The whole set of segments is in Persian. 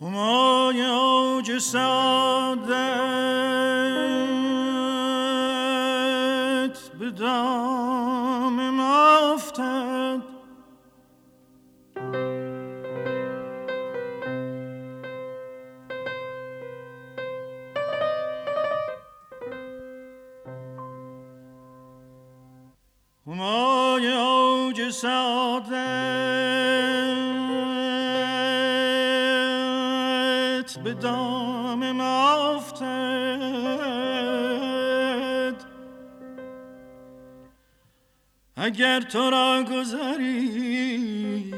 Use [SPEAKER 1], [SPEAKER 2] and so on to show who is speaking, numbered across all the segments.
[SPEAKER 1] همای اوج سعادت به دام ما افتد. همای اوج سعادت به دام ما افتد. اگر تو را گذری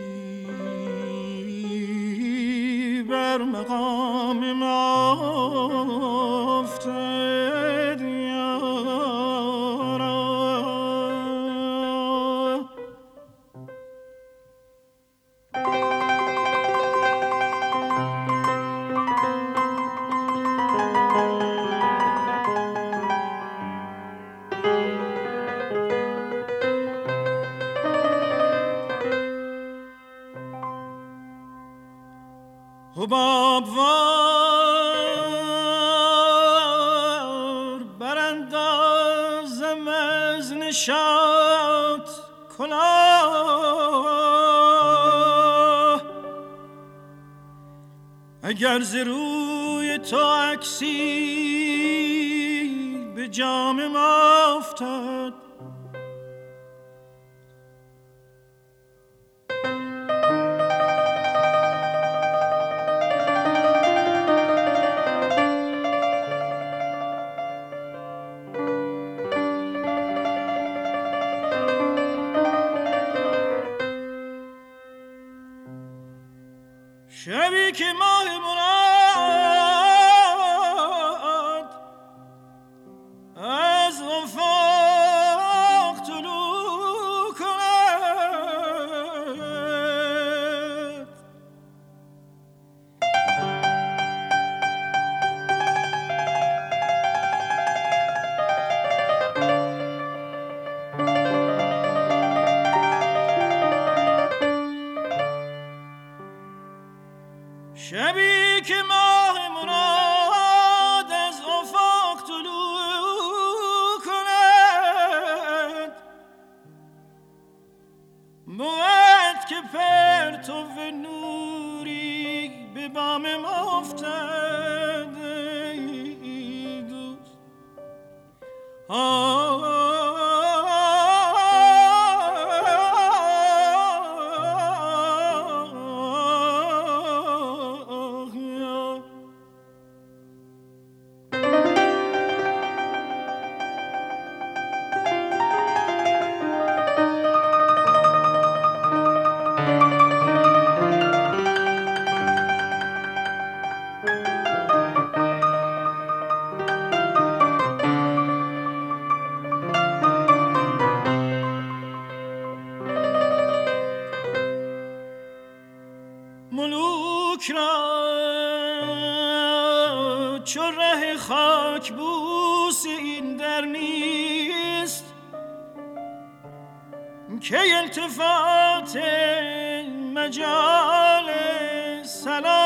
[SPEAKER 1] بر مقام ما افتد یارا. حباب وار براندازم از نشاط کلاه. اگر ز روی تو عکسی به جام ما افتد. شبی که ماه مراد از افق طلوع کند. شبی که ماه مراد از افق طلوع کند. بود که پرتو نوری به بام ما افتد ای دوست. ملوک را چو ره خاک بوس این در نیست که التفات مجال سلام